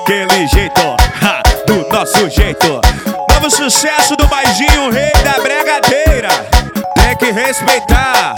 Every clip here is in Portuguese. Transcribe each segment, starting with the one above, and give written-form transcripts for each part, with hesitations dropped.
daquele jeito, ha, do nosso jeito. Novo sucesso do Baijinho, rei da bregadeira. Tem que respeitar.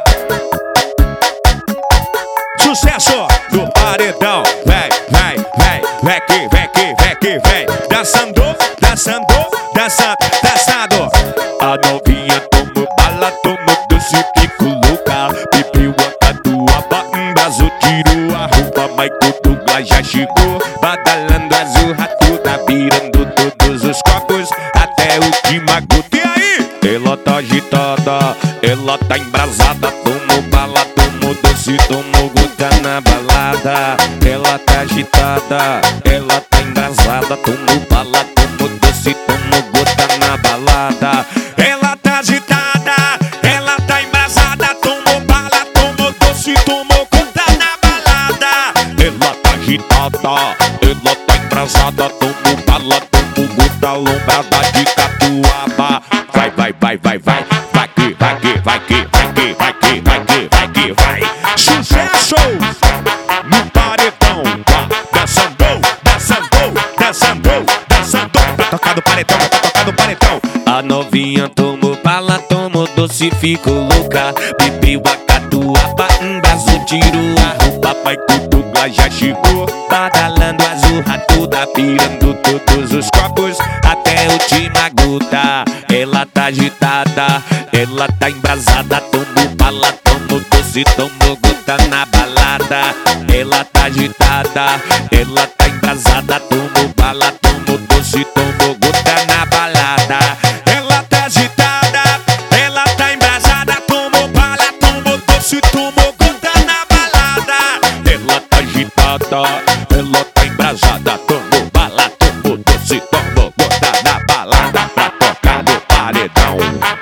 Sucesso do paredão. Vem, vem, vem, vem que, vem que, vem que, vem. Dançando, dançando, dançando, dançando. A novinha toma bala, toma doce, fico louca. Bebeu a catuaba, embaço, tirou a roupa. Michael Douglas já chegou, badalando azul, rato tá virando todos os copos, até o última gota. E aí? Ela tá agitada, ela tá embrasada. Tomou bala, tomou doce, tomou gota na balada. Ela tá agitada, ela tá embrasada. Tomou bala, tomou doce, tomou gota na balada. Ela tá agitada, ela tá embrasada. Tomou bala, tomou doce, tomou gota na balada. Ela tá agitada, ela tá embrasada. Tomou bala, tomou gota, lombrada de catuaba. Vai, vai, vai, vai, vai. Vai que, vai que, vai que, vai que, vai que, vai que, vai que, vai. Sucesso no paredão. Dançando, dançando, dançando, dançando. Pra tocar no paredão, pra tocar no paredão. A novinha tomou bala, tomou doce, ficou louca. Bebeu a catuaba, embaço, tirou a roupa. Michael Douglas já chegou, badalando azul, rato tá pirando todos os copos, até a última gota. Ela tá agitada, ela tá embrasada. Tomou bala, tomou doce, tomou gota na balada. Ela tá agitada, ela tá embrasada. Tomou bala, tomou doce, tomou gota na balada. Ela tá agitada, ela tá embrasada. Tomou bala, tomou doce, tomou gota na balada. Ela tá agitada, ela tá embrasada. Tomou bala, tomou doce, tomou gota na balada. Pra tocar no paredão.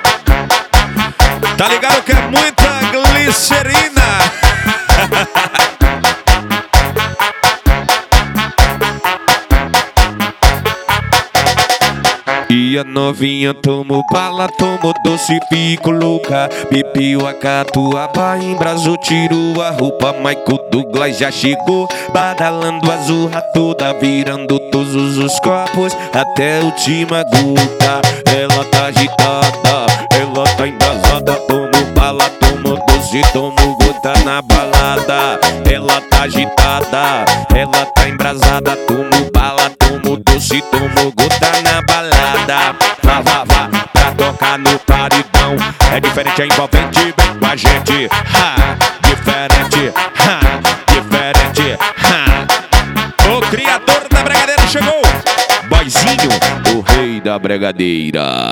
Tá ligado que é muita glicerina. E a novinha tomou bala, tomou doce, ficou louca. Bebeu a catuaba, embrasou, tirou a roupa. Michael Douglas já chegou, badalando azul, rato tá virando todos os copos, até a última gota. Ela tá agitada, ela tá embrasada. Tomou bala, tomou doce, tomou gota na balada. Ela tá agitada, ela tá embrasada. Tomou bala, tomou doce, tomou gota na balada. Vá, vá, vá, pra tocar no paredão. É diferente, é envolvente, vem com a gente. Ha, diferente, ha, diferente, ha. O criador da bregadeira chegou, Boizinho, o rei da bregadeira.